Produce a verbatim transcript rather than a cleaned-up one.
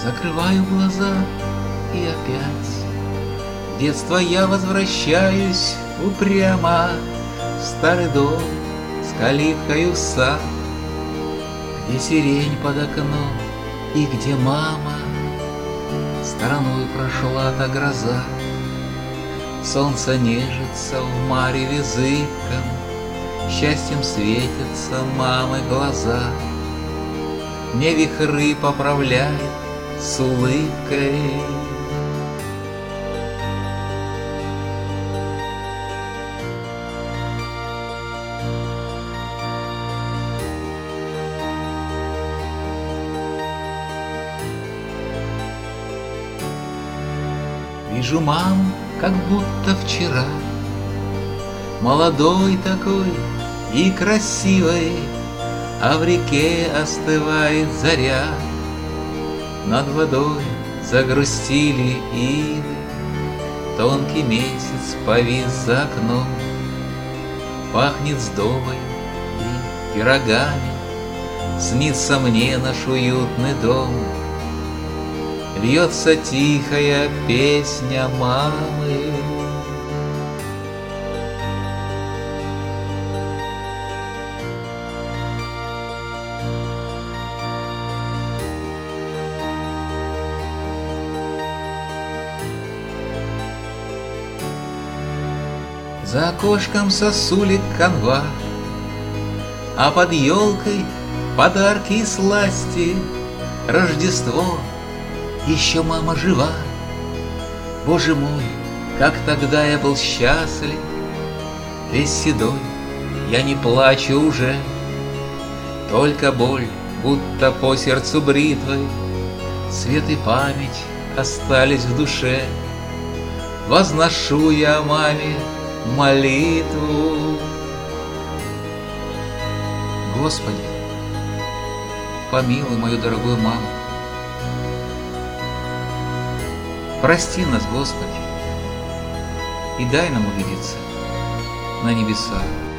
Закрываю глаза и опять в детство я возвращаюсь упрямо в старый дом с калиткою в сад, где сирень под окном и где мама стороной прошла та гроза. Солнце нежится в мареве зыбком, счастьем светятся мамы глаза. Мне вихры поправляет с улыбкой. Вижу маму, как будто вчера, молодой такой и красивой, а в реке остывает заря. Над водой загрустили ивы, тонкий месяц повис за окном. Пахнет сдобой и пирогами, снится мне наш уютный дом. Льется тихая песня мамы. За окошком сосулек канва, а под елкой подарки и сласти. Рождество, еще мама жива. Боже мой, как тогда я был счастлив. Весь седой, я не плачу уже, только боль, будто по сердцу бритвой. Свет и память остались в душе. Возношу я маме молитву. Господи, помилуй мою дорогую маму. Прости нас, Господи, и дай нам увидеться на небесах.